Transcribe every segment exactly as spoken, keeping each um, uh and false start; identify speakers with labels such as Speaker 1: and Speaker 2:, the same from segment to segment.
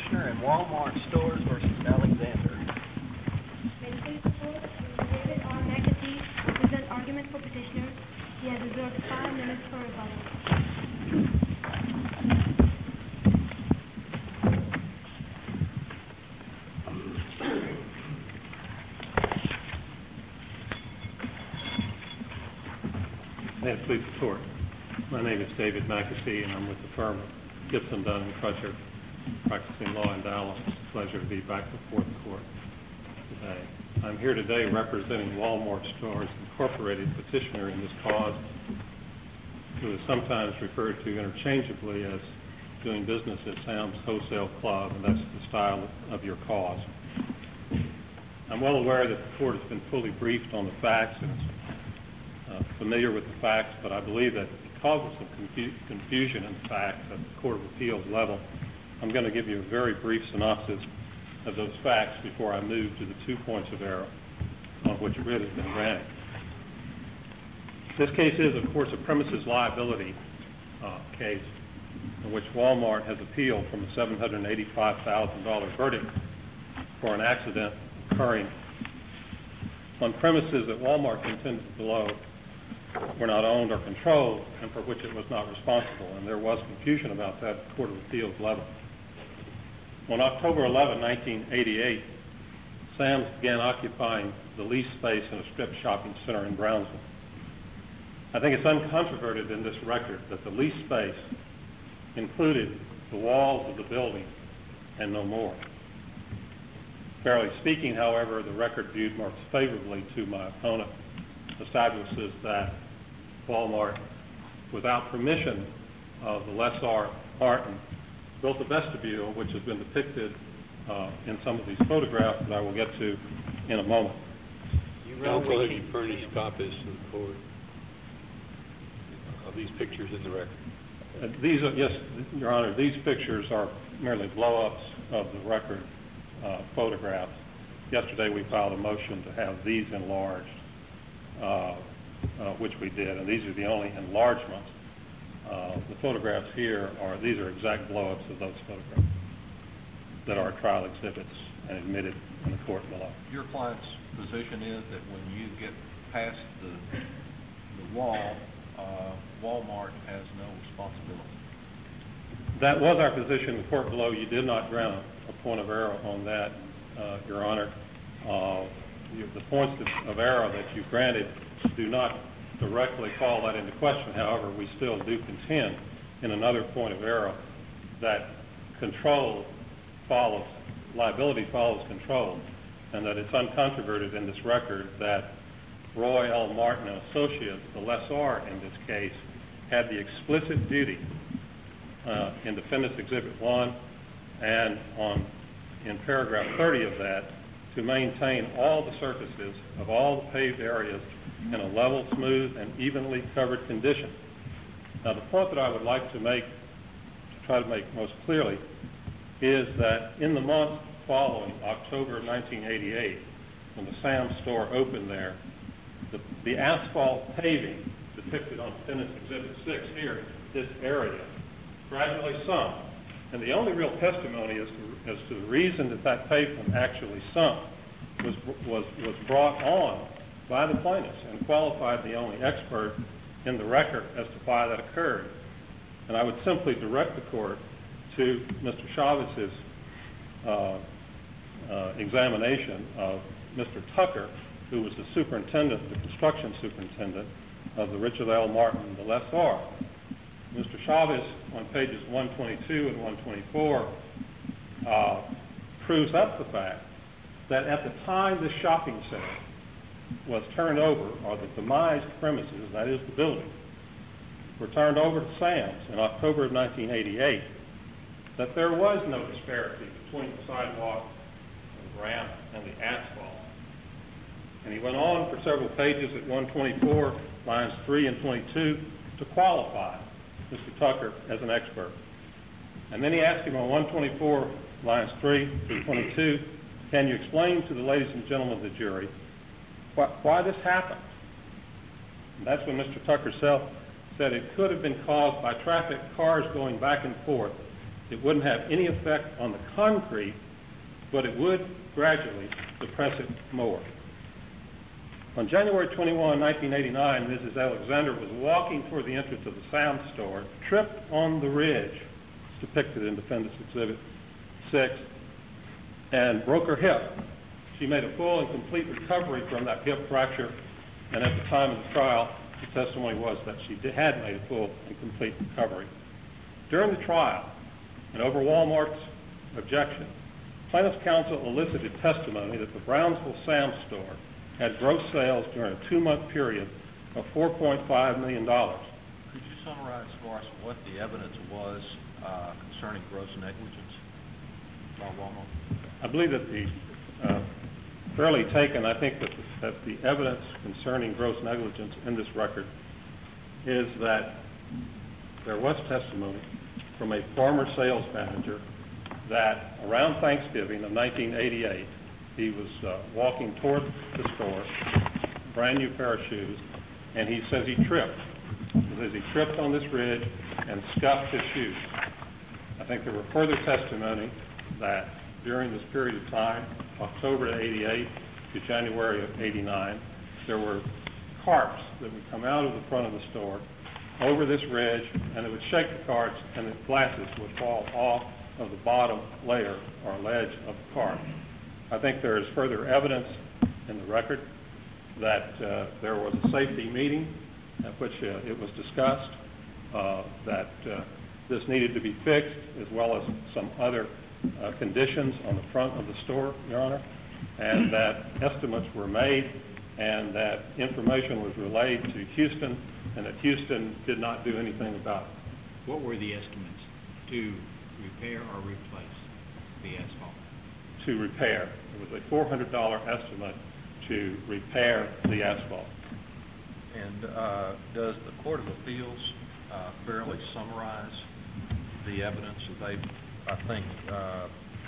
Speaker 1: petitioner in Walmart Stores versus Alexander.
Speaker 2: May it please the court, Mister David R. McAfee will present argument for petitioner. He has reserved five minutes for rebuttal.
Speaker 3: May it please the court. My name is David McAfee, and I'm with the firm of Gibson, Dunn and Crutcher, practicing law in Dallas. It's a pleasure to be back before the court today. I'm here today representing Walmart Stores Incorporated, petitioner in this cause, who is sometimes referred to interchangeably as doing business at Sam's Wholesale Club, and that's the style of your cause. I'm well aware that the court has been fully briefed on the facts and is uh, familiar with the facts, but I believe that because of some confu confusion in the facts at the Court of Appeals level, I'm going to give you a very brief synopsis of those facts before I move to the two points of error on which writ has been granted. This case is, of course, a premises liability uh, case in which Walmart has appealed from a seven hundred eighty-five thousand dollar verdict for an accident occurring on premises that Walmart contended below were not owned or controlled, and for which it was not responsible. And there was confusion about that at the Court of Appeals level. On October eleventh, nineteen eighty-eight, Sam's began occupying the leased space in a strip shopping center in Brownsville. I think it's uncontroverted in this record that the leased space included the walls of the building and no more. Fairly speaking, however, the record viewed more favorably to my opponent establishes that Walmart, without permission of the lessor, Martin, built a vestibule which has been depicted uh, in some of these photographs that I will get to in a moment.
Speaker 4: You Counsel, have you furnished copies to the court of these pictures in the record?
Speaker 3: Uh, these are, yes, Your Honor, these pictures are merely blow-ups of the record uh, photographs. Yesterday we filed a motion to have these enlarged, uh, uh, which we did, and these are the only enlargements. Uh, the photographs here are, these are exact blow-ups of those photographs that are trial exhibits and admitted in the court below.
Speaker 5: Your client's position is that when you get past the, the wall, uh, Walmart has no responsibility.
Speaker 3: That was our position in the court below. You did not grant a, a point of error on that, uh, Your Honor. Uh, you, the points of, of error that you granted do not directly call that into question. However, we still do contend in another point of error that control follows, liability follows control, and that it's uncontroverted in this record that Roy L. Martin and Associates, the lessor in this case, had the explicit duty uh, in Defendant's Exhibit one and on in paragraph thirty of that to maintain all the surfaces of all the paved areas in a level, smooth, and evenly covered condition. Now, the point that I would like to make, to try to make most clearly, is that in the month following October of nineteen eighty-eight, when the Sam's store opened there, the, the asphalt paving depicted on Defendant's Exhibit six here, this area, gradually sunk. And the only real testimony as to, as to the reason that that pavement actually sunk was, was, was brought on by the plaintiffs and qualified the only expert in the record as to why that occurred. And I would simply direct the court to Mister Chavez's uh, uh, examination of Mister Tucker, who was the superintendent, the construction superintendent of the Richard L. Martin, the lessor. Mister Chavez, on pages one twenty-two and one twenty-four, uh, proves up the fact that at the time this shopping center was turned over, or the demised premises, that is the building, were turned over to Sam's in October of nineteen eighty-eight, that there was no disparity between the sidewalk and the ramp and the asphalt. And he went on for several pages at one twenty-four, lines three and twenty-two, to qualify Mister Tucker as an expert. And then he asked him on one twenty-four, lines three through twenty-two, can you explain to the ladies and gentlemen of the jury why, why this happened? And that's when Mister Tucker said it could have been caused by traffic, cars going back and forth It wouldn't have any effect on the concrete, but it would gradually depress it more. On January twenty-first, nineteen eighty-nine, Missus Alexander was walking toward the entrance of the Sam's store, tripped on the ridge, it's depicted in Defendant's Exhibit six, and broke her hip. She made a full and complete recovery from that hip fracture, and at the time of the trial, the testimony was that she did, had made a full and complete recovery. During the trial, and over Walmart's objection, plaintiff's counsel elicited testimony that the Brownsville Sam's store had gross sales during a two-month period of four point five million dollars.
Speaker 5: Could you summarize for us what the evidence was uh, concerning gross negligence by Walmart?
Speaker 3: I believe that the uh, fairly taken, I think that the, that the evidence concerning gross negligence in this record is that there was testimony from a former sales manager that around Thanksgiving of nineteen eighty-eight, he was uh, walking toward the store, a brand new pair of shoes, and he says he tripped. He says he tripped on this ridge and scuffed his shoes. I think there were further testimony that during this period of time, October of eighty-eight to January of eighty-nine, there were carts that would come out of the front of the store over this ridge, and it would shake the carts, and the glasses would fall off of the bottom layer or ledge of the cart. I think there is further evidence in the record that uh, there was a safety meeting at which uh, it was discussed uh, that uh, this needed to be fixed, as well as some other uh, conditions on the front of the store, Your Honor, and that estimates were made and that information was relayed to Houston, and that Houston did not do anything about it.
Speaker 5: What were the estimates to repair or replace the asphalt?
Speaker 3: To repair. It was a four hundred dollars estimate to repair the asphalt.
Speaker 5: And uh, does the Court of Appeals uh, fairly summarize the evidence that they, I think, uh,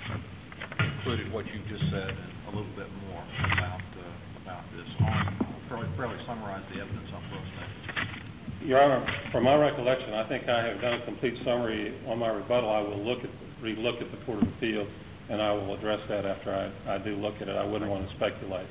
Speaker 5: included what you just said and a little bit more about uh, about this? On, fairly, fairly summarize the evidence on gross negligence.
Speaker 3: Your Honor, from my recollection, I think I have done a complete summary on my rebuttal. I will look at, re-look at the Court of Appeals, and I will address that after I, I do look at it. I wouldn't want to speculate.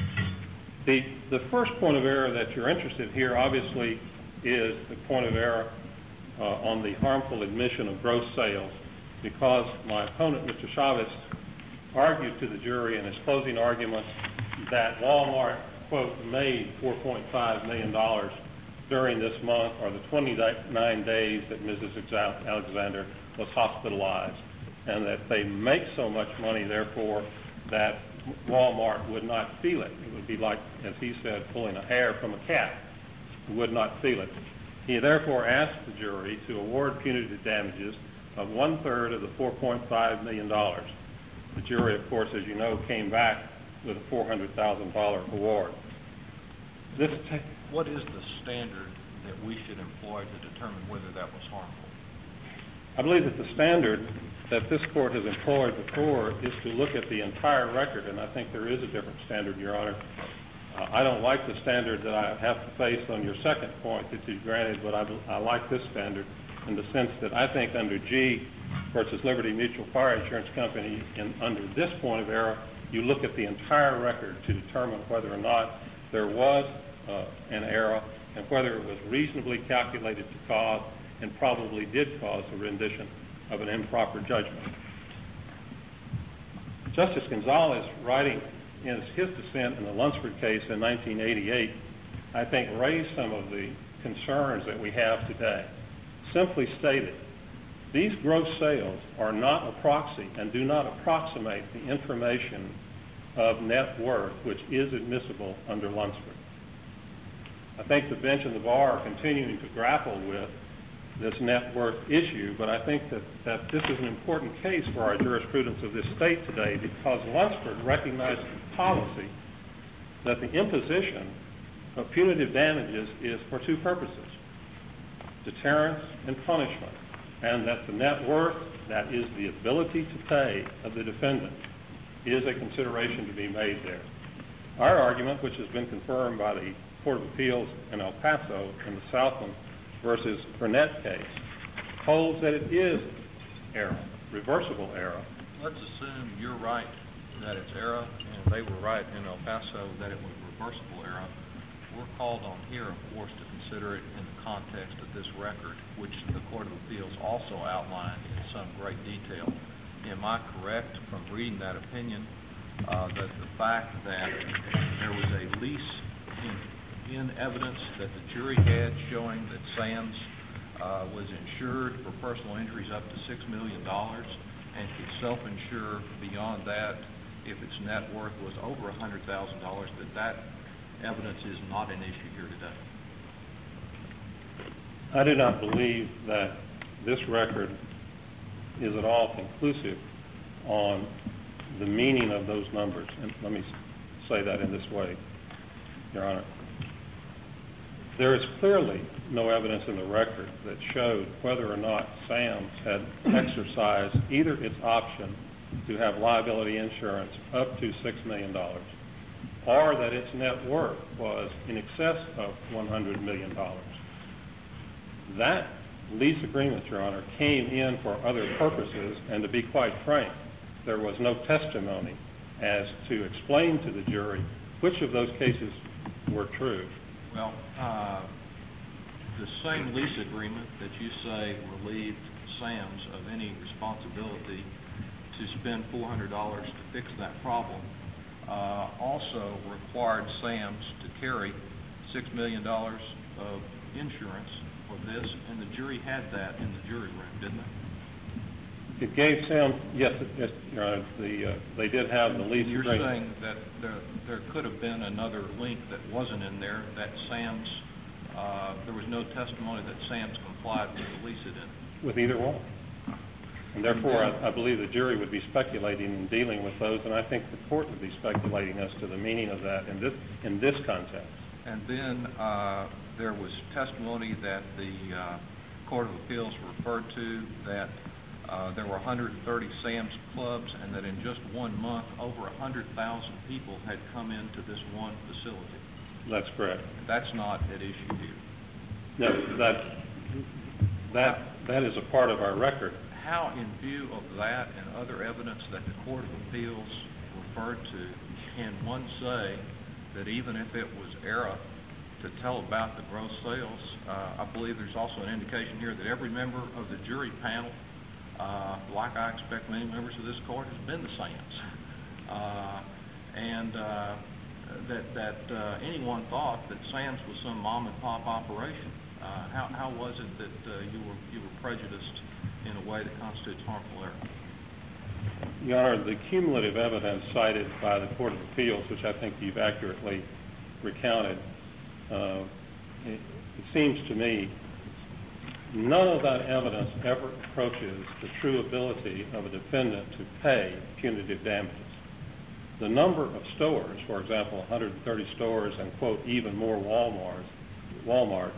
Speaker 3: The, the first point of error that you're interested here, obviously, is the point of error uh, on the harmful admission of gross sales, because my opponent, Mister Chavez, argued to the jury in his closing argument that Walmart, quote, made four point five million dollars during this month or the twenty-nine days that Missus Alexander was hospitalized, and that they make so much money, therefore, that Walmart would not feel it. It would be like, as he said, pulling a hair from a cat. It would not feel it. He therefore asked the jury to award punitive damages of one-third of the four point five million dollars. The jury, of course, as you know, came back with a four hundred thousand dollars award. This t-
Speaker 5: what is the standard that we should employ to determine whether that was harmful?
Speaker 3: I believe that the standard that this court has employed before is to look at the entire record, and I think there is a different standard, Your Honor. Uh, I don't like the standard that I have to face on your second point that you granted, but I, I like this standard in the sense that I think under G versus Liberty Mutual Fire Insurance Company, and under this point of error, you look at the entire record to determine whether or not there was uh, an error and whether it was reasonably calculated to cause and probably did cause the rendition of an improper judgment. Justice Gonzalez, writing in his dissent in the Lunsford case in nineteen eighty-eight, I think raised some of the concerns that we have today. Simply stated, these gross sales are not a proxy and do not approximate the information of net worth, which is admissible under Lunsford. I think the bench and the bar are continuing to grapple with this net worth issue, but I think that, that this is an important case for our jurisprudence of this state today, because Lunsford recognizes the policy that the imposition of punitive damages is for two purposes, deterrence and punishment, and that the net worth, that is the ability to pay of the defendant, is a consideration to be made there. Our argument, which has been confirmed by the Court of Appeals in El Paso in the Southland versus Burnett case, holds that it is error, reversible error.
Speaker 5: Let's assume you're right that it's error, and they were right in El Paso that it was reversible error. We're called on here, of course, to consider it in the context of this record, which the Court of Appeals also outlined in some great detail. Am I correct from reading that opinion uh, that the fact that there was a lease in, in evidence that the jury had showing that Sam's uh, was insured for personal injuries up to six million dollars and could self-insure beyond that if its net worth was over one hundred thousand dollars, that that evidence is not an issue here today?
Speaker 3: I do not believe that this record is at all conclusive on the meaning of those numbers. And let me say that in this way, Your Honor. There is clearly no evidence in the record that showed whether or not Sam's had exercised either its option to have liability insurance up to six million dollars or that its net worth was in excess of one hundred million dollars. That lease agreement, Your Honor, came in for other purposes, and to be quite frank, there was no testimony as to explain to the jury which of those cases were true.
Speaker 5: Well, uh, the same lease agreement that you say relieved Sam's of any responsibility to spend four hundred dollars to fix that problem uh, also required Sam's to carry six million dollars of insurance for this, and the jury had that in the jury room, didn't it?
Speaker 3: It gave Sam, yes, yes, Your Honor, the, uh, they did have the lease
Speaker 5: You're
Speaker 3: agreement.
Speaker 5: saying that there, there could have been another link that wasn't in there, that Sam's, uh, there was no testimony that Sam's complied with the lease it in.
Speaker 3: With either one. And therefore, I, I believe the jury would be speculating and dealing with those, and I think the court would be speculating as to the meaning of that in this, in this context.
Speaker 5: And then uh, there was testimony that the uh, Court of Appeals referred to that uh, there were one hundred thirty Sam's Clubs, and that in just one month, over one hundred thousand people had come into this one facility.
Speaker 3: That's correct.
Speaker 5: That's not at issue here.
Speaker 3: No, that, that, that is a part of our record.
Speaker 5: How, in view of that and other evidence that the Court of Appeals referred to, can one say that even if it was error to tell about the gross sales, uh, I believe there's also an indication here that every member of the jury panel, uh, like I expect many members of this court, has been the Sam's. Uh, and uh, that, that uh, anyone thought that Sam's was some mom and pop operation. Uh, how, how was it that uh, you were you were prejudiced in a way that constitutes harmful error?
Speaker 3: Your Honor, the cumulative evidence cited by the Court of Appeals, which I think you've accurately recounted, uh, it, it seems to me none of that evidence ever approaches the true ability of a defendant to pay punitive damages. The number of stores, for example, one hundred thirty stores and, quote, even more Walmarts, Walmarts,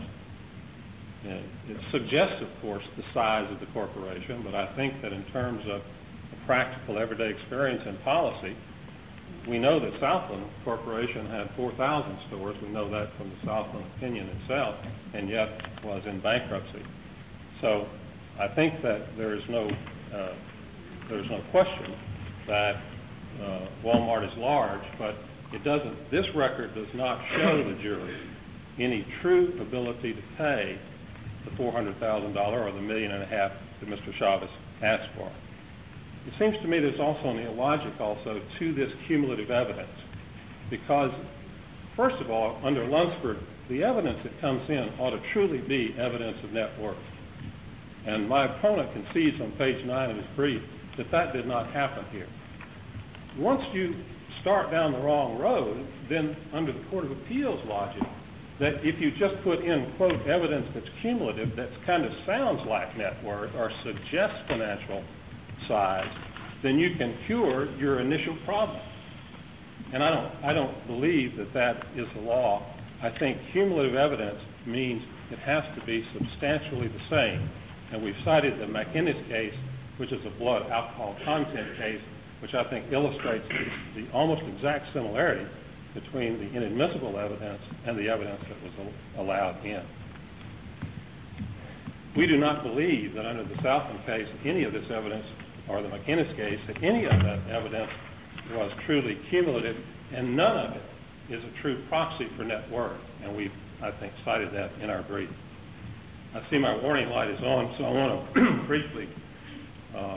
Speaker 3: it suggests, of course, the size of the corporation, but I think that in terms of practical everyday experience and policy, we know that Southland Corporation had four thousand stores. We know that from the Southland opinion itself, and yet was in bankruptcy. So I think that there is no, uh, there's no question that uh, Walmart is large, but it doesn't, this record does not show the jury any true ability to pay the four hundred thousand dollars or the million and a half that Mister Chavez asked for. It seems to me there's also an illogic also to this cumulative evidence because, first of all, under Lunsford, the evidence that comes in ought to truly be evidence of net worth. And my opponent concedes on page nine of his brief that that did not happen here. Once you start down the wrong road, then under the Court of Appeals logic, that if you just put in, quote, evidence that's cumulative, that kind of sounds like net worth or suggests financial size, then you can cure your initial problem. And I don't, I don't believe that that is the law. I think cumulative evidence means it has to be substantially the same. And we've cited the McInnes case, which is a blood alcohol content case, which I think illustrates the, the almost exact similarity between the inadmissible evidence and the evidence that was allowed in. We do not believe that under the Southland case, any of this evidence, or the McInnes case, that any of that evidence was truly cumulative, and none of it is a true proxy for net worth. And we've, I think, cited that in our brief. I see my warning light is on, so I want to briefly uh,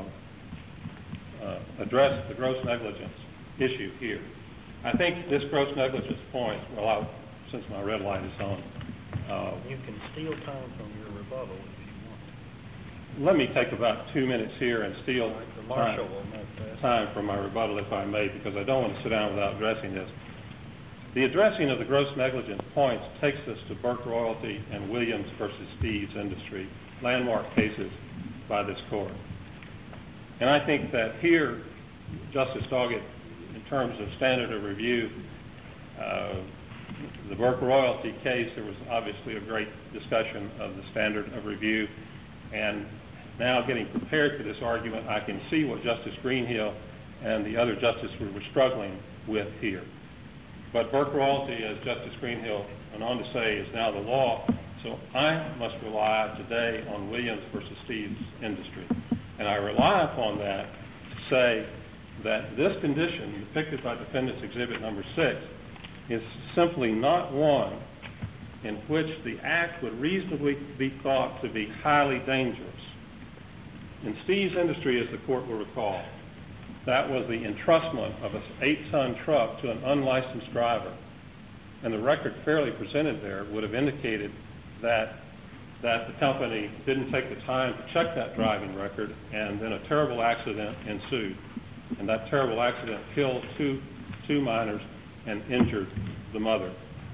Speaker 3: uh, address the gross negligence issue here. I think this gross negligence point, well, I, since my red light is on, uh,
Speaker 1: You can steal time from your rebuttal if you want.
Speaker 3: let me take about two minutes here and steal
Speaker 1: All right, the marshal
Speaker 3: time,
Speaker 1: will note that.
Speaker 3: time from my rebuttal, if I may, because I don't want to sit down without addressing this. The addressing of the gross negligence points takes us to Burke Royalty and Williams versus Steves Industry, landmark cases by this court. And I think that here, Justice Doggett, in terms of standard of review, uh, the Burke Royalty case, there was obviously a great discussion of the standard of review. And now getting prepared for this argument, I can see what Justice Greenhill and the other justices were struggling with here. But Burke Royalty, as Justice Greenhill went on to say, is now the law. So I must rely today on Williams versus Steves Industry. And I rely upon that to say that this condition depicted by Defendant's Exhibit Number six is simply not one in which the act would reasonably be thought to be highly dangerous. In Steves Industry, as the court will recall, that was the entrustment of an eight-ton truck to an unlicensed driver. And the record fairly presented there would have indicated that, that the company didn't take the time to check that driving record, and then a terrible accident ensued. And that terrible accident killed two, two minors and injured the mother.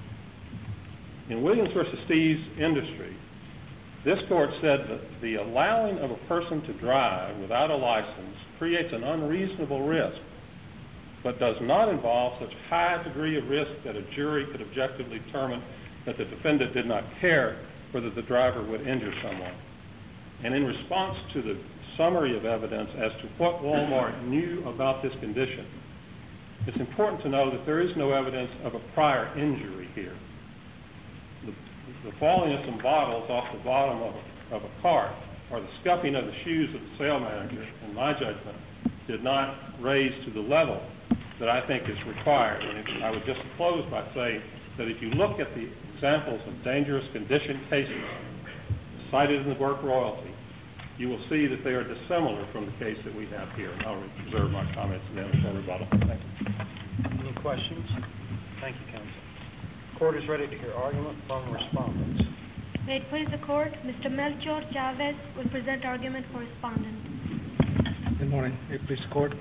Speaker 3: In Williams versus Steves Industry, this court said that the allowing of a person to drive without a license creates an unreasonable risk, but does not involve such high degree of risk that a jury could objectively determine that the defendant did not care whether the driver would injure someone. And in response to the summary of evidence as to what Walmart knew about this condition, it's important to know that there is no evidence of a prior injury here. The, the falling of some bottles off the bottom of a, of a cart or the scuffing of the shoes of the sale manager, in my judgment, did not raise to the level that I think is required. And if, I would just close by saying that if you look at the examples of dangerous condition cases cited in the Burke Royalty, you will see that they are dissimilar from the case that we have here. And I'll reserve my comments then for rebuttal. Thank you.
Speaker 1: Any questions? Thank you, counsel. Court is ready to hear argument from respondents.
Speaker 2: May it please the court, Mister Melchor Chavez will present argument for respondent.
Speaker 6: Good morning. May it please the court.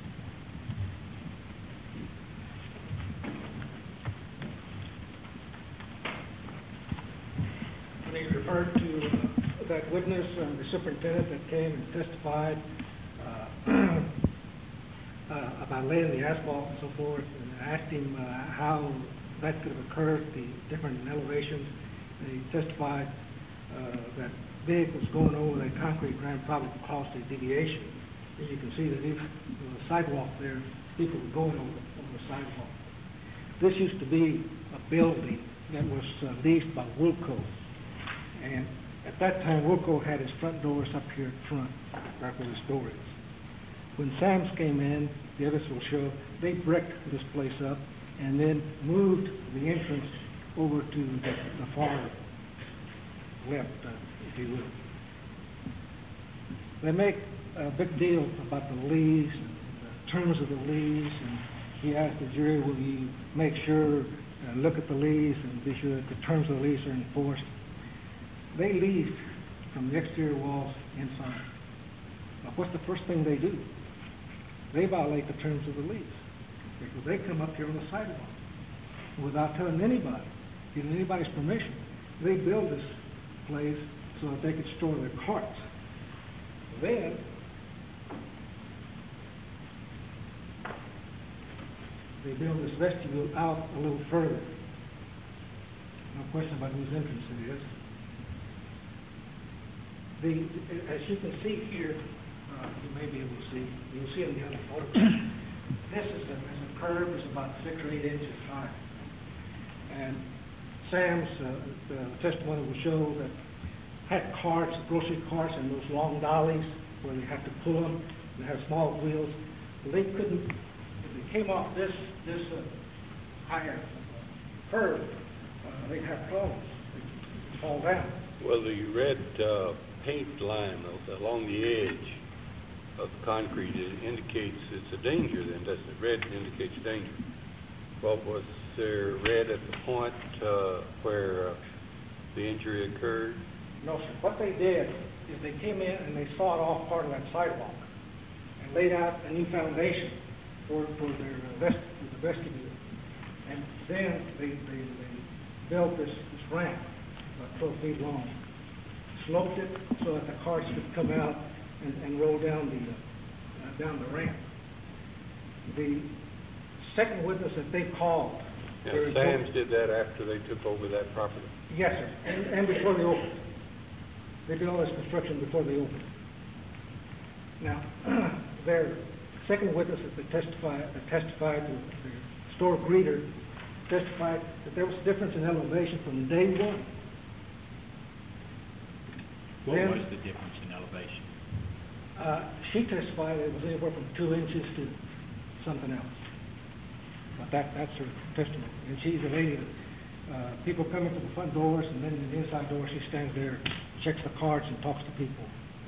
Speaker 6: When he referred to uh, that witness and the superintendent that came and testified uh, uh, about laying the asphalt and so forth, and asked him uh, how that could have occurred, the different elevations, and he testified uh, that vehicles going over that concrete ground probably caused a deviation. And you can see that if there was a sidewalk there, people were going over, over the sidewalk. This used to be a building that was uh, leased by Wilco. And at that time, Wilco had his front doors up here in front, right where the store is. When Sam's came in, the others will show, they bricked this place up and then moved the entrance over to the, the far left, uh, if you will. They make a big deal about the lease and the terms of the lease, and he asked the jury, will you make sure, uh, look at the lease and be sure that the terms of the lease are enforced. They leave from the exterior walls inside. Now, what's the first thing they do? They violate the terms of the lease, because they come up here on the sidewalk without telling anybody, getting anybody's permission. They build this place so that they could store their carts. Then, they build this vestibule out a little further. No question about whose entrance it is. The, as you can see here, uh, you may be able to see, you'll see in the other photograph, this is a, is a curve, it's about six or eight inches high. And Sam's uh, the testimony will show that had carts, grocery carts, and those long dollies where they have to pull them. They have small wheels. They couldn't. If they came off this this uh, higher curve, uh, they'd have problems. They'd fall down.
Speaker 4: Well, the red uh, paint line along the edge of the concrete, it indicates it's a danger then, doesn't it? Red indicates danger. Well, was there red at the point uh, where uh, the injury occurred?
Speaker 6: No, sir. What they did is they came in and they sawed off part of that sidewalk and laid out a new foundation for, for their uh, vest, for the vestibule. And then they, they, they built this, this ramp about twelve feet long, sloped it so that the cars could come out and, and roll down the uh, down the ramp. The second witness that they called.
Speaker 4: Yeah, Sam's did that after they took over that property?
Speaker 6: Yes, sir, and, and before they opened. They did all this construction before they opened. Now, their second witness that they testified, that testified, the, the store greeter, testified that there was a difference in elevation from day one.
Speaker 7: What
Speaker 6: then,
Speaker 7: was the difference in elevation?
Speaker 6: Uh, she testified it was anywhere from two inches to something else. But that, that's her testimony. And she's a lady that uh, people come into the front doors, and then in the inside door she stands there, checks the cards, and talks to people.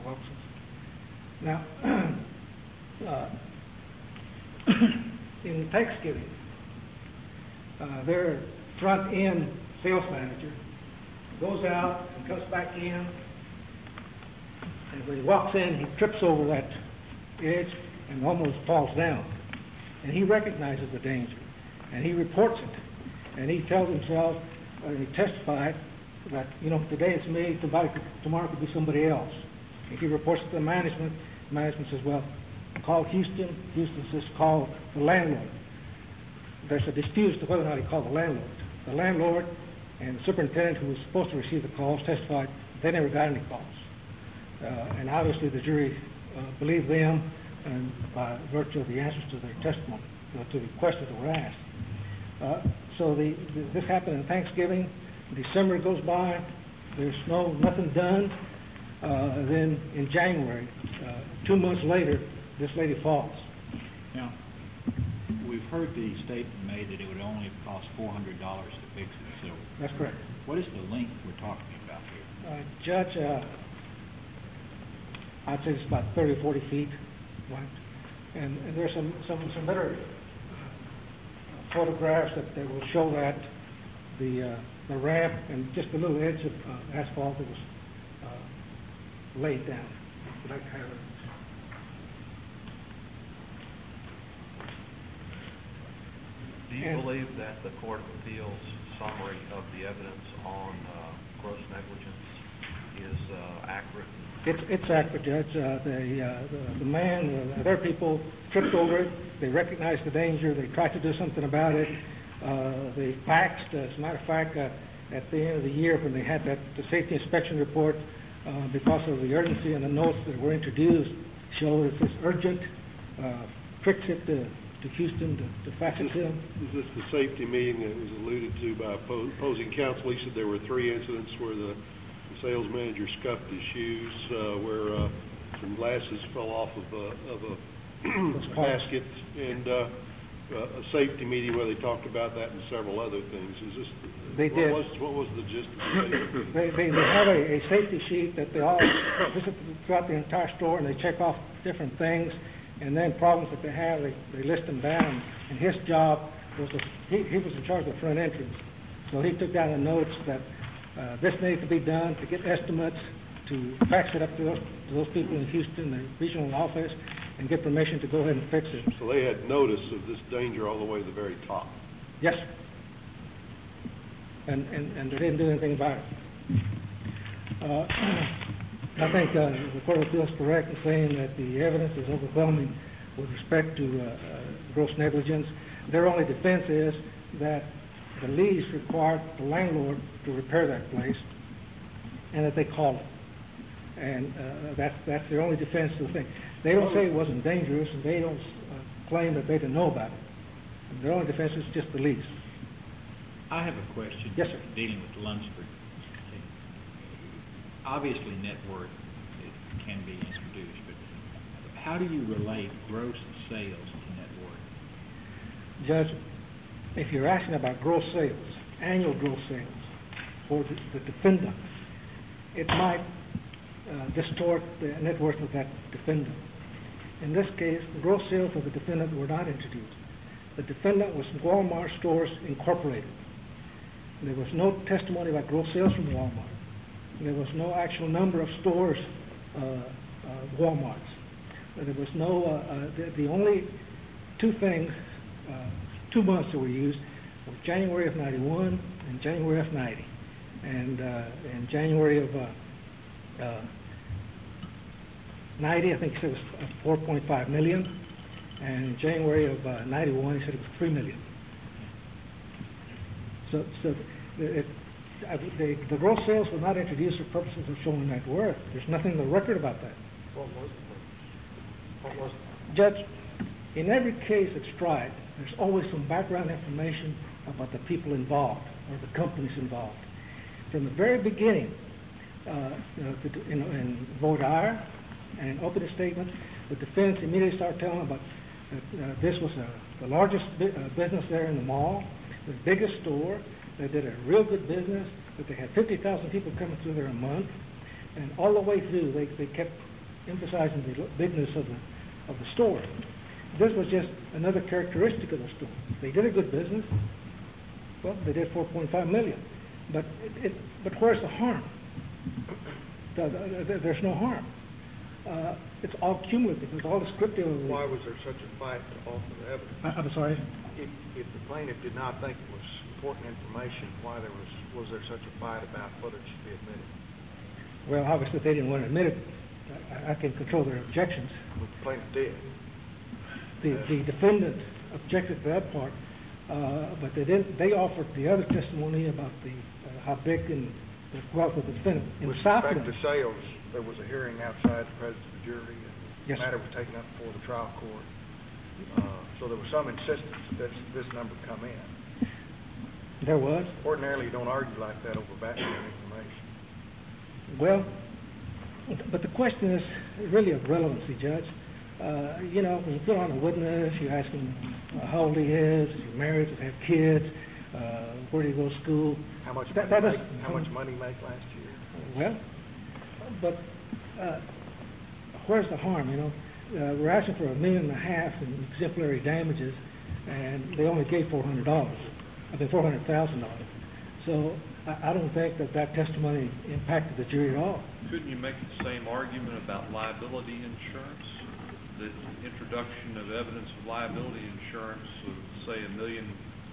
Speaker 6: Now, uh, in Thanksgiving, uh, their front end sales manager goes out and comes back in, and when he walks in, he trips over that edge and almost falls down. And he recognizes the danger, and he reports it. And he tells himself, uh, he testified that, you know, today it's me, tomorrow, tomorrow could be somebody else. And he reports it to the management. Management says, well, call Houston. Houston says, call the landlord. There's a dispute as to whether or not he called the landlord. The landlord and the superintendent who was supposed to receive the calls testified they never got any calls. Uh, and obviously the jury uh, believed them, and by virtue of the answers to their testimony, uh, to the questions that were asked. Uh, so the, the, this happened on Thanksgiving. December goes by. There's no nothing done. Uh, then in January, uh, two months later, this lady falls.
Speaker 7: Now, we've heard the statement made that it would only have cost four hundred dollars to fix it. So
Speaker 6: that's correct.
Speaker 7: What is the length we're talking about here?
Speaker 6: Uh, Judge, uh, I'd say it's about thirty, forty feet wide. And, and there's some, some, some better uh, photographs that, that will show that the, uh, the ramp and just the little edge of uh, asphalt that was uh, laid down. If you'd like to have it.
Speaker 5: Do you
Speaker 6: And-
Speaker 5: believe that the Court of Appeals summary of the evidence on uh, gross negligence is uh, accurate?
Speaker 6: It's, it's accurate, Judge. Uh, the, uh, the, the man, uh, their people tripped over it. They recognized the danger. They tried to do something about it. Uh, they faxed, uh, as a matter of fact, uh, at the end of the year when they had that the safety inspection report, uh, because of the urgency and the notes that were introduced, show that it's urgent. Uh, fix it to, to Houston to, to fax it to them.
Speaker 8: Is this the safety meeting that was alluded to by opposing counsel? He said there were three incidents where the The sales manager scuffed his shoes, uh, where uh, some glasses fell off of a, of a basket, and uh, a safety meeting where they talked about that and several other things. Is this?
Speaker 6: They
Speaker 8: what
Speaker 6: did.
Speaker 8: Was, what was the gist of the safety meeting?
Speaker 6: They, they, they have a, a safety sheet that they all visit throughout the entire store, and they check off different things, and then problems that they have, they, they list them down. And his job was to, he, he was in charge of the front entrance, so he took down the notes that Uh, this needs to be done to get estimates, to fax it up to those, to those people in Houston, the regional office, and get permission to go ahead and fix it.
Speaker 8: So they had notice of this danger all the way to the very top.
Speaker 6: Yes, sir. And, and, and they didn't do anything about it. Uh, I think uh, the Court of Appeals is correct in saying that the evidence is overwhelming with respect to uh, uh, gross negligence. Their only defense is that the lease required the landlord to repair that place, and that they called it. And uh, that's, that's their only defense to the thing. They don't say it wasn't dangerous, and they don't uh, claim that they didn't know about it. Their only defense is just the lease.
Speaker 7: I have a question.
Speaker 6: Yes, sir.
Speaker 7: Dealing with Lunsford. obviously net worth it can be introduced, but how do you relate gross sales to net worth?
Speaker 6: Judge, if you're asking about gross sales, annual gross sales for the, the defendant, it might uh, distort the net worth of that defendant. In this case, the gross sales of the defendant were not introduced. The defendant was Walmart Stores Incorporated. There was no testimony about gross sales from Walmart. There was no actual number of stores, uh, uh, Walmarts. There was no, uh, uh, the, the only two things, uh, two months that were used were January of ninety-one and January of ninety. And uh, in January of uh, uh, ninety, I think he said it was four point five million. And in January of uh, ninety-one, he said it was three million. So, so it, uh, the, the gross sales were not introduced for purposes of showing net worth. There's nothing in the record about that.
Speaker 1: What was the purpose? What was the
Speaker 6: Judge, in every case that's tried, there's always some background information about the people involved or the companies involved. From the very beginning, uh, you know, the, in, in voir dire and in opening statements, the defense immediately started telling about that uh, this was a, the largest bu- uh, business there in the mall, the biggest store. They did a real good business, that they had fifty thousand people coming through there a month, and all the way through they, they kept emphasizing the bigness of the of the store. This was just another characteristic of the store. They did a good business. Well, they did four point five million, but it, it, but where's the harm? The, the, the, there's no harm. Uh, it's all cumulative. It's all descriptive. Of
Speaker 9: Why was there such a fight to offer the evidence?
Speaker 6: I, I'm sorry.
Speaker 9: If, if the plaintiff did not think it was important information, why there was was there such a fight about whether it should be admitted?
Speaker 6: Well, obviously they didn't want to admit it. I, I can control their objections.
Speaker 9: But the plaintiff did.
Speaker 6: The, the defendant objected to that part, uh, but they didn't. They offered the other testimony about the uh, how big and the wealth of the defendant. In
Speaker 9: With
Speaker 6: Southland,
Speaker 9: respect to sales, there was a hearing outside the presence of the jury, and
Speaker 6: Yes,
Speaker 9: the matter
Speaker 6: sir.
Speaker 9: was taken up before the trial court. Uh, so there was some insistence that this, this number come in.
Speaker 6: there was.
Speaker 9: Ordinarily, you don't argue like that over background information.
Speaker 6: Well, but the question is really of relevancy, Judge. Uh, you know, when you put on a witness, you ask him uh, how old he is, is he married, does he have kids, uh, where do you go to school?
Speaker 9: How much
Speaker 6: That-
Speaker 9: money
Speaker 6: that
Speaker 9: make,
Speaker 6: is-
Speaker 9: how much money make last year?
Speaker 6: Well, but uh, where's the harm, you know? Uh, we're asking for a million and a half in exemplary damages, and they only gave four hundred dollars. I mean, four hundred thousand dollars. So I, I don't think that that testimony impacted the jury at all.
Speaker 5: Couldn't you make the same argument about liability insurance? The introduction of evidence of liability insurance of, say, a million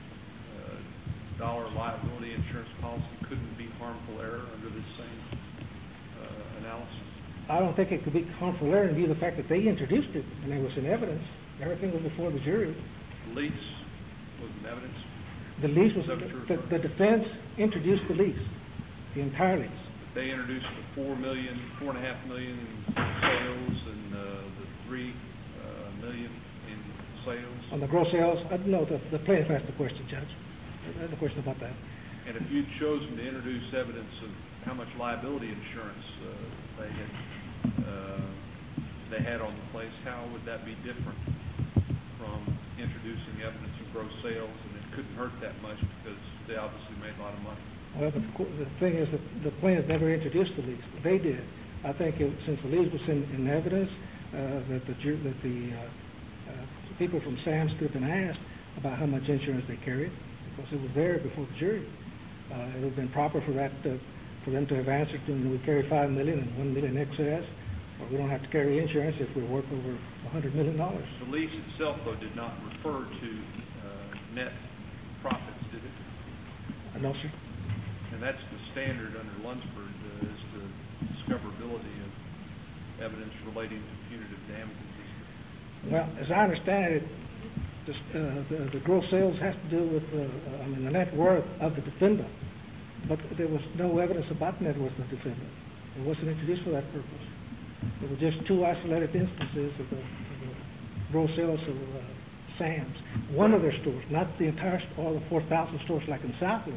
Speaker 5: uh, dollar liability insurance policy couldn't be harmful error under this same uh, analysis?
Speaker 6: I don't think it could be harmful error in view of the fact that they introduced it and it was in evidence. Everything was before the jury.
Speaker 5: The lease was in evidence?
Speaker 6: The lease was,
Speaker 5: Is that what you're
Speaker 6: the,
Speaker 5: referring
Speaker 6: the
Speaker 5: to?
Speaker 6: defense introduced the lease, the entire lease.
Speaker 5: They introduced the four million, four and a half million in sales and uh, the three uh, million in sales.
Speaker 6: On the gross sales, uh, no, the, the plaintiff asked the question, Judge. There's no question about that.
Speaker 5: And if you'd chosen to introduce evidence of how much liability insurance uh, they had uh, they had on the place, how would that be different from introducing evidence of gross sales? And it couldn't hurt that much because they obviously made a lot of money.
Speaker 6: Well, but the, co- the thing is that the plaintiff never introduced the lease. They did. I think it, since the lease was in, in evidence, uh, that the ju- that the uh, uh, people from Sam's could have been asked about how much insurance they carried because it was there before the jury. Uh, it would have been proper for that uh, for them to have answered, you know, we carry five million and one million excess, or we don't have to carry insurance if we work over a hundred million dollars.
Speaker 5: The lease itself, though, did not refer to uh, net profits, did it?
Speaker 6: Uh, no, sir.
Speaker 5: And that's the standard under Lunsford, uh, is the discoverability of evidence relating to punitive damages.
Speaker 6: Well, as I understand it, this, uh, the, the gross sales has to do with, uh, I mean, the net worth of the defendant. But there was no evidence about the net worth of the defendant. It wasn't introduced for that purpose. There were just two isolated instances of the, of the gross sales of uh, Sam's. One of their stores, not the entire, st- all the four thousand stores like in Southland.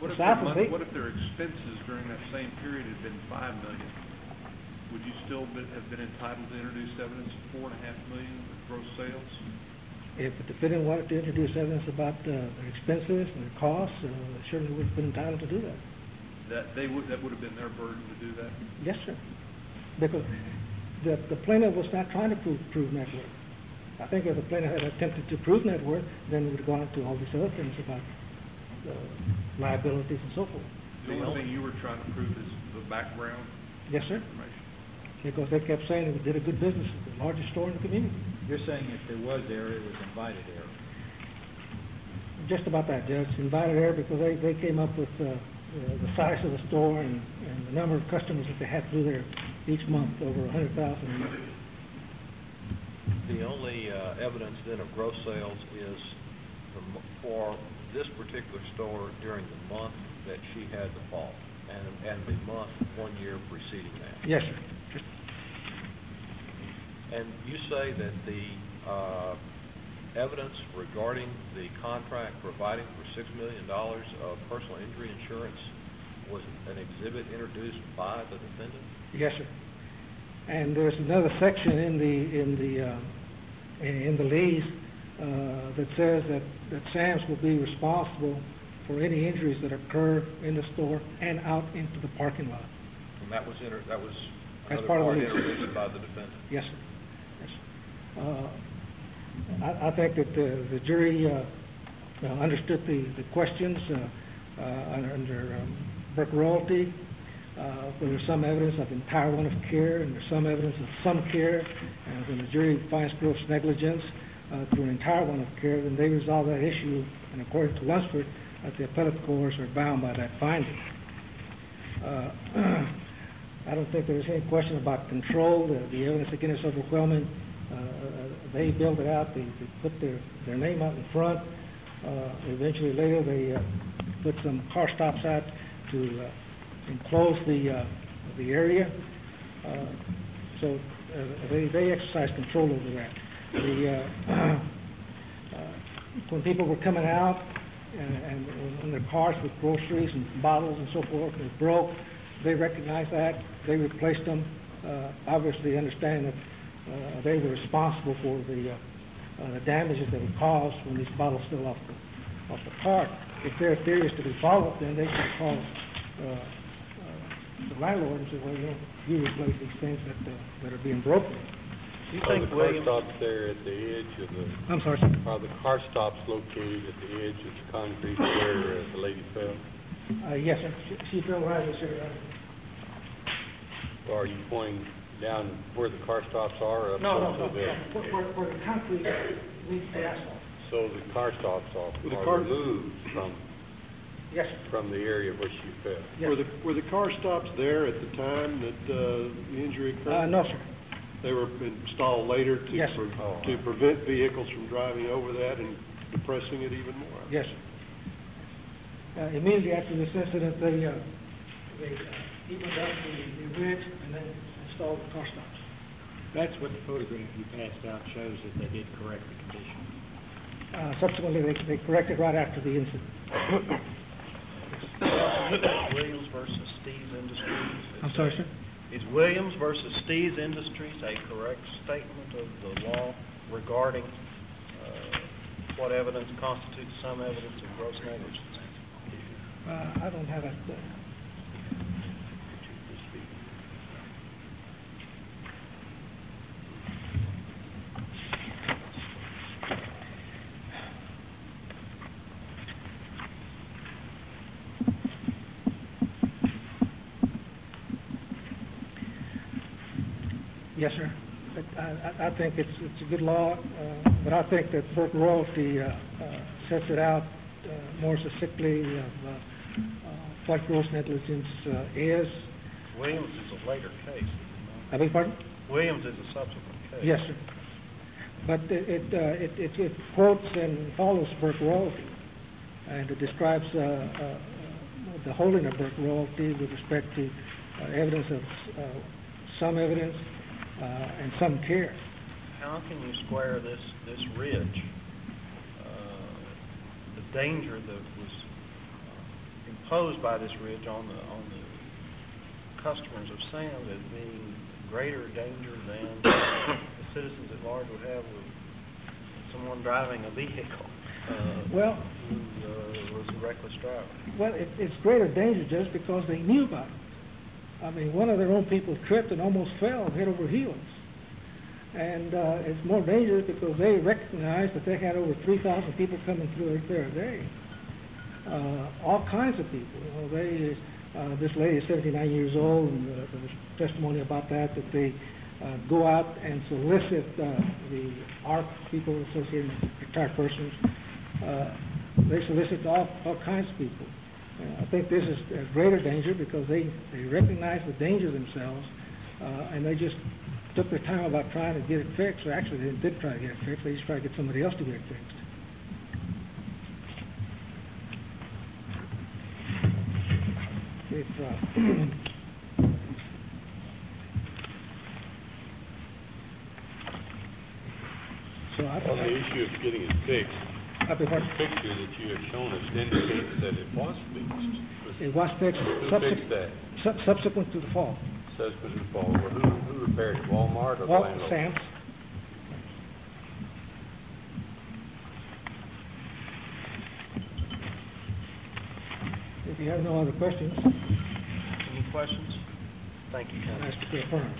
Speaker 5: What if,
Speaker 6: South
Speaker 5: their
Speaker 6: of
Speaker 5: mon-
Speaker 6: Lee-
Speaker 5: what if their expenses during that same period had been five million? Would you still be, have been entitled to introduce evidence of four and a half million of gross sales?
Speaker 6: If the defendant wanted to introduce evidence about uh, their expenses and their costs, uh, they certainly would have been entitled to do that.
Speaker 5: That they would, that would have been their burden to do that?
Speaker 6: Yes, sir. Because the, the plaintiff was not trying to prove, prove net worth. I think if the plaintiff had attempted to prove net worth, then we would have gone into all these other things about uh, liabilities and so forth.
Speaker 5: The only thing you were trying to prove is the background
Speaker 6: Yes, sir.
Speaker 5: information?
Speaker 6: Because they kept saying that we did a good business, the largest store in the community.
Speaker 7: You're saying if there was error, it was invited error.
Speaker 6: Just about that, Judge. Invited error because they, they came up with uh, uh, the size of the store and, and the number of customers that they had through there each month, over one hundred thousand a month.
Speaker 5: The only uh, evidence then of gross sales is the, m- for this particular store during the month that she had the fault, and, and the month one year preceding that.
Speaker 6: Yes, sir.
Speaker 5: And you say that the uh, evidence regarding the contract providing for six million dollars of personal injury insurance was an exhibit introduced by the defendant?
Speaker 6: Yes, sir. And there's another section in the in the uh, in the lease uh, that says that, that SAMS will be responsible for any injuries that occur in the store and out into the parking lot.
Speaker 5: And that was inter- that was
Speaker 6: That's
Speaker 5: another
Speaker 6: part of
Speaker 5: part
Speaker 6: the lease.
Speaker 5: introduced by the defendant?
Speaker 6: Yes, sir. Yes, sir. Uh, I, I think that the, the jury uh, uh, understood the, the questions uh, uh, under um, Burke royalty, uh, where there's some evidence of entire one of care and there's some evidence of some care, and when the jury finds gross negligence uh, through an entire one of care, then they resolve that issue, and according to Lunsford, that the appellate courts are bound by that finding. Uh, I don't think there's any question about control. The, the evidence again is overwhelming. Uh, they built it out. They, they put their, their name out in front. Uh, eventually, later, they uh, put some car stops out to uh, enclose the uh, the area. Uh, so uh, they they exercise control over that. The uh, uh, when people were coming out and, and in their cars with groceries and bottles and so forth, they broke. They recognized that. They replaced them, uh, obviously understanding that uh, they were responsible for the, uh, uh, the damages that were caused when these bottles fell off the, off the cart. If their theory is to be followed, then they should call uh, uh, the landlord and say, well, you know, you replace these things that, uh, that are being broken.
Speaker 4: Do you think the car stops there at the edge of the...
Speaker 6: I'm sorry, sir?
Speaker 4: Are the car stops located at the edge of the concrete where uh, the lady fell?
Speaker 6: Uh, yes, sir. She, she fell right in this area.
Speaker 4: Or are you pointing down where the car stops are? Or up
Speaker 6: No, no,
Speaker 4: close
Speaker 6: no,
Speaker 4: to the-
Speaker 6: no. Where, where, where the concrete meets the asphalt.
Speaker 4: So the car stops are,
Speaker 8: The
Speaker 4: are
Speaker 8: car-
Speaker 4: removed from
Speaker 6: Yes, sir.
Speaker 4: from the area where she fell?
Speaker 6: Yes.
Speaker 8: Were the, were the car stops there at the time that uh, the injury occurred?
Speaker 6: Uh, no, sir.
Speaker 8: They were installed later to,
Speaker 6: Yes,
Speaker 8: pre-
Speaker 6: sir.
Speaker 4: Oh,
Speaker 8: to
Speaker 4: right.
Speaker 8: prevent vehicles from driving over that and depressing it even more?
Speaker 6: Yes, sir. Uh, immediately after this incident, they, uh, they uh, evened up the, the ridge and then installed the car stops.
Speaker 7: That's what the photograph you passed out shows, that they did correct the condition.
Speaker 6: Uh, subsequently, they, they corrected right after the incident.
Speaker 1: Williams versus Steve's Industries.
Speaker 6: I'm sorry, sir?
Speaker 1: Is Williams versus Steve's Industries a correct statement of the law regarding uh, what evidence constitutes some evidence of gross negligence?
Speaker 6: Uh, I don't have that. Uh, Yes, sir. But I, I I think it's it's a good law, uh, but I think that Burke royalty uh, uh, sets it out uh, more succinctly of uh, uh, what gross negligence uh, is.
Speaker 1: Williams is a later case, is it not?
Speaker 6: I beg your pardon?
Speaker 1: Williams is a subsequent case.
Speaker 6: Yes, sir. But it it, uh, it it it quotes and follows Burke royalty, and it describes uh, uh, uh, the holding of Burke royalty with respect to uh, evidence of uh, some evidence uh, and some care.
Speaker 1: How can you square this, this ridge, uh, the danger that was uh, posed by this ridge on the on the customers of Sam's as being greater danger than the citizens at large would have with someone driving a vehicle uh,
Speaker 6: Well,
Speaker 1: who uh, was a reckless driver?
Speaker 6: Well, it, it's greater danger just because they knew about it. I mean, one of their own people tripped and almost fell head over heels. And uh, it's more dangerous because they recognized that they had over three thousand people coming through there a day. Uh, all kinds of people. You know, they, uh, this lady is seventy-nine years old, and uh, there was testimony about that, that they uh, go out and solicit uh, the A R C people, associated with retired persons. Uh, they solicit all, all kinds of people. Uh, I think this is a greater danger because they, they recognize the danger themselves, uh, and they just took their time about trying to get it fixed. Or actually, they did try to get it fixed. They just tried to get somebody else to get it fixed. If, uh, so I,
Speaker 4: On the issue of getting it fixed,
Speaker 6: I
Speaker 4: the picture that you have shown us indicates that it was fixed.
Speaker 6: it was fixed.
Speaker 4: Who
Speaker 6: subse-
Speaker 4: fixed that?
Speaker 6: su- subsequent to the fall.
Speaker 4: Subsequent to the fall. Well, who, who repaired it? Walmart or
Speaker 6: Well,
Speaker 4: landlord?
Speaker 6: Sam's. If you have no other questions,
Speaker 1: Any questions? Thank you,
Speaker 6: I
Speaker 1: Counsel.
Speaker 6: ask you to affirm.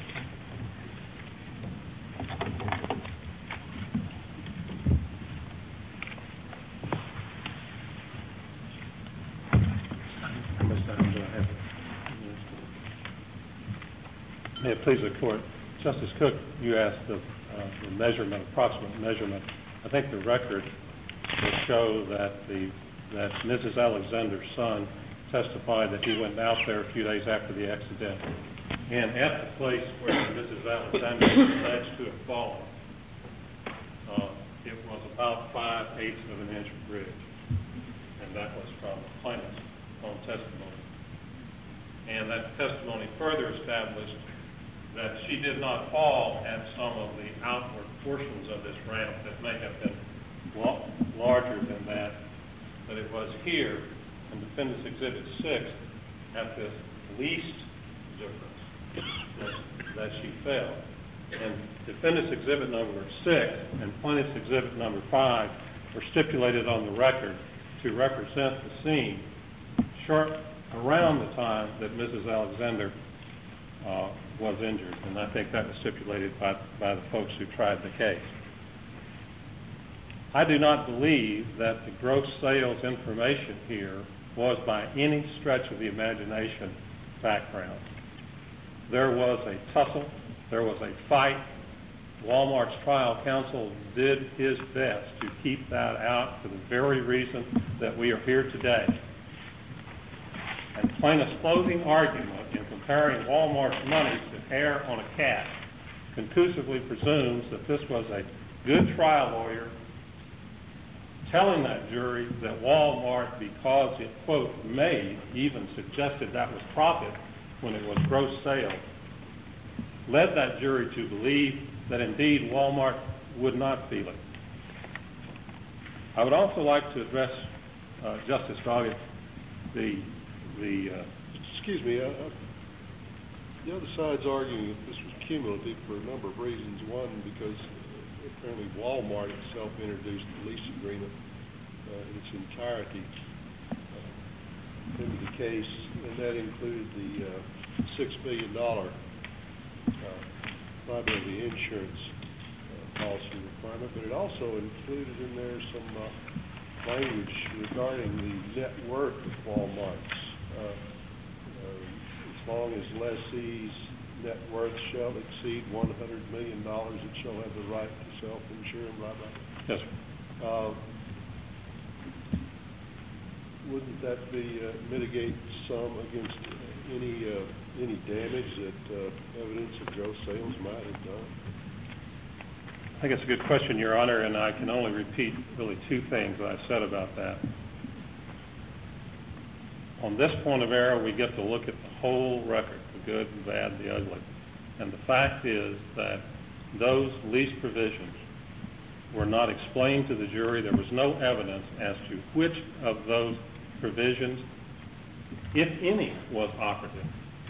Speaker 3: May it please the Court. Justice Cook, you asked the, uh, the measurement, approximate measurement. I think the record will show that the that Missus Alexander's son testified that he went out there a few days after the accident, and at the place where Missus Alexander was alleged to have fallen, uh, it was about five-eighths of an inch ridge, and that was from the plaintiff's own testimony. And that testimony further established that she did not fall at some of the outward portions of this ramp that may have been lo- larger than that, but it was here in Defendant's Exhibit six at this least difference that, that she fell. And Defendant's Exhibit number six and Plaintiff's Exhibit number five were stipulated on the record to represent the scene short around the time that Missus Alexander uh, was injured, and I think that was stipulated by, by the folks who tried the case. I do not believe that the gross sales information here was by any stretch of the imagination background. There was a tussle, there was a fight. Walmart's trial counsel did his best to keep that out for the very reason that we are here today. And plaintiff's closing argument in comparing Walmart's money to hair on a cat conclusively presumes that this was a good trial lawyer telling that jury that Walmart, because it, quote, made, even suggested that was profit when it was gross sales, led that jury to believe that indeed Walmart would not feel it. I would also like to address, uh, Justice Doggett, the The, uh,
Speaker 8: Excuse me, uh, uh, the other side's arguing that this was cumulative for a number of reasons. One, because uh, apparently Walmart itself introduced the lease agreement uh, in its entirety uh, into the case, and that included the uh, six billion dollars uh, liability insurance uh, policy requirement, but it also included in there some uh, language regarding the net worth of Walmart's. Uh, uh, as long as lessee's net worth shall exceed one hundred million dollars, it shall have the right to self-insure and blah, blah.
Speaker 3: yes, sir.
Speaker 8: Uh, wouldn't that be uh, mitigate some against uh, any uh, any damage that uh, evidence of gross sales might have done?
Speaker 3: I think it's a good question, Your Honor, and I can only repeat really two things that I've said about that. On this point of error, we get to look at the whole record, the good, the bad, the ugly. And the fact is that those lease provisions were not explained to the jury. There was no evidence as to which of those provisions if any, was operative.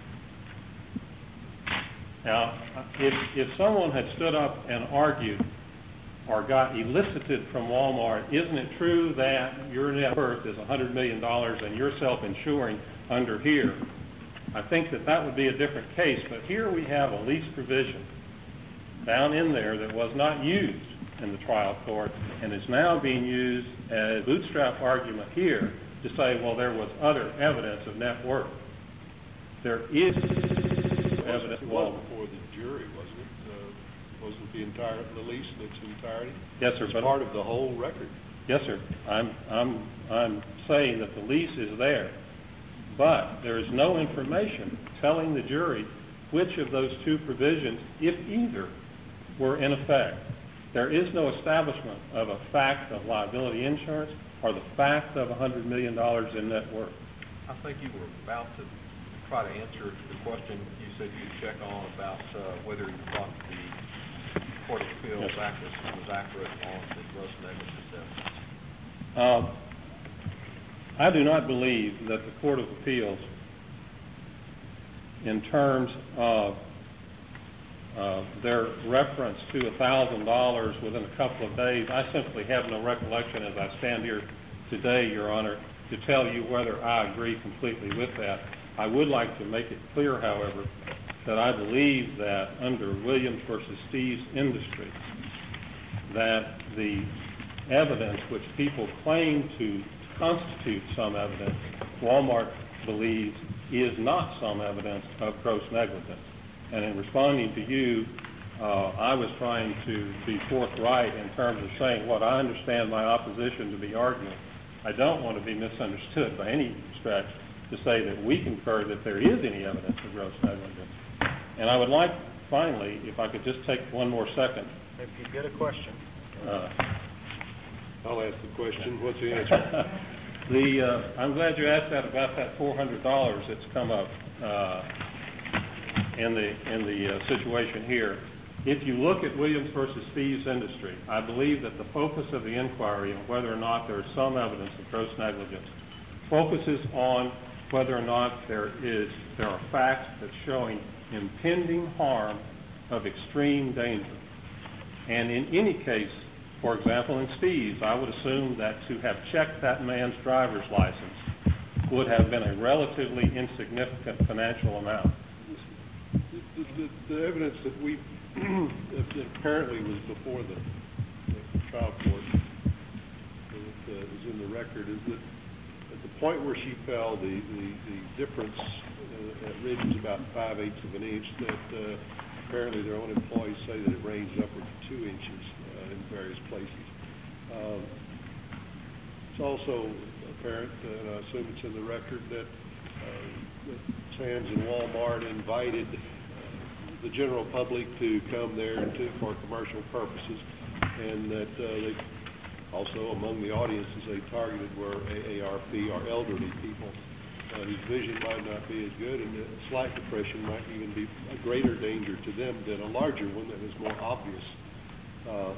Speaker 3: Now, if, if someone had stood up and argued or got elicited from Walmart, isn't it true that your net worth is one hundred million dollars and you're self-insuring under here? I think that that would be a different case, but here we have a lease provision down in there that was not used in the trial court and is now being used as a bootstrap argument here to say, well, there was other evidence of net worth. There is evidence.
Speaker 8: It was before the jury, wasn't it? Uh, wasn't the entire the lease in its entirety?
Speaker 3: Yes, sir.
Speaker 8: It's
Speaker 3: but
Speaker 8: part of the whole record.
Speaker 3: Yes, sir. I'm I'm I'm saying that the lease is there, but there is no information telling the jury which of those two provisions, if either, were in effect. There is no establishment of a fact of liability insurance or the fact of one hundred million dollars in net worth.
Speaker 5: I think you were about to try to answer the question you said you'd check on about uh, whether you thought the Court of Appeals
Speaker 3: yes.
Speaker 5: accuracy was accurate on the gross negligence evidence.
Speaker 3: Uh, I do not believe that the Court of Appeals, in terms of uh, their reference to one thousand dollars within a couple of days, I simply have no recollection as I stand here today, Your Honor, to tell you whether I agree completely with that. I would like to make it clear, however, that I believe that under Williams versus Steve's Industries, that the evidence which people claim to constitute some evidence, Walmart believes is not some evidence of gross negligence. And in responding to you, uh, I was trying to be forthright in terms of saying what I understand my opposition to be arguing. I don't want to be misunderstood by any stretch to say that we concur that there is any evidence of gross negligence. And I would like, finally, if I could just take one more second.
Speaker 1: If you get a question.
Speaker 3: Uh,
Speaker 8: I'll ask the question. What's the answer?
Speaker 3: the, uh, I'm glad you asked that about that four hundred dollars that's come up uh, in the, in the uh, situation here. If you look at Williams versus Steve's Industry, I believe that the focus of the inquiry on whether or not there is some evidence of gross negligence focuses on whether or not there is there are facts that showing impending harm of extreme danger. And in any case, for example, in Steve's, I would assume that to have checked that man's driver's license would have been a relatively insignificant financial amount.
Speaker 8: The, the, the evidence that we that apparently was before the, the trial court that uh, is in the record is that at the point where she fell, the, the, the difference uh, at ridge is about five-eighths of an inch, that uh, apparently their own employees say that it ranged upward to two inches uh, in various places. Um, it's also apparent, uh, and I assume it's in the record, that, uh, that Sam's and Walmart invited uh, the general public to come there to, for commercial purposes, and that uh, they also, among the audiences they targeted were A A R P or elderly people uh, whose vision might not be as good, and a slight depression might even be a greater danger to them than a larger one that was more obvious. Uh, uh,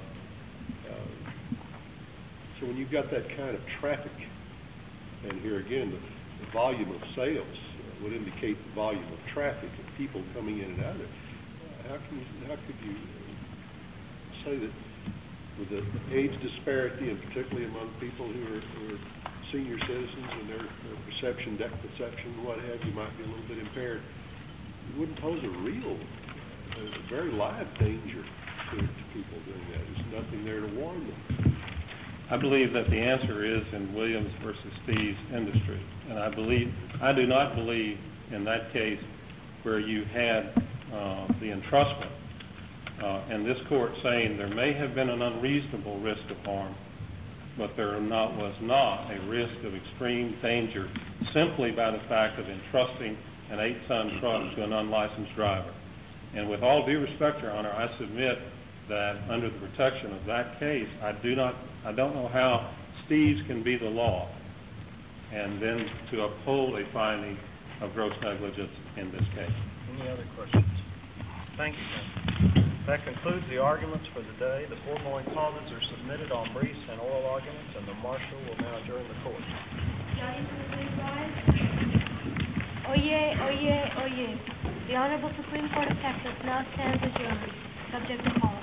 Speaker 8: so when you've got that kind of traffic, and here again, the, the volume of sales uh, would indicate the volume of traffic and people coming in and out of it, uh, how, can, how could you uh, say that with the age disparity, and particularly among people who are, who are senior citizens and their, their perception, depth perception, what have you, might be a little bit impaired, it wouldn't pose a real, a, a very live danger to, to people doing that. There's nothing there to warn them.
Speaker 3: I believe that the answer is in Williams versus Steve's Industry, and I believe I do not believe in that case where you had uh, the entrustment uh, and this court saying there may have been an unreasonable risk of harm, but there not, was not a risk of extreme danger simply by the fact of entrusting an eight-ton truck to an unlicensed driver. And with all due respect, Your Honor, I submit that under the protection of that case, I do not, I don't know how Steve's can be the law, and then to uphold a finding of gross negligence in this case.
Speaker 1: Any other questions? Thank you, Judge. That concludes the arguments for the day. The foregoing causes are submitted on briefs and oral arguments, and the marshal will now adjourn the court.
Speaker 2: The audience will please rise. Oyez, oyez, oyez. The Honorable Supreme Court of Texas now stands adjourned, subject to call.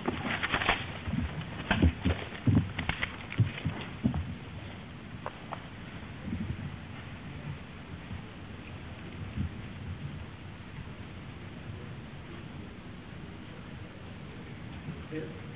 Speaker 6: Yes.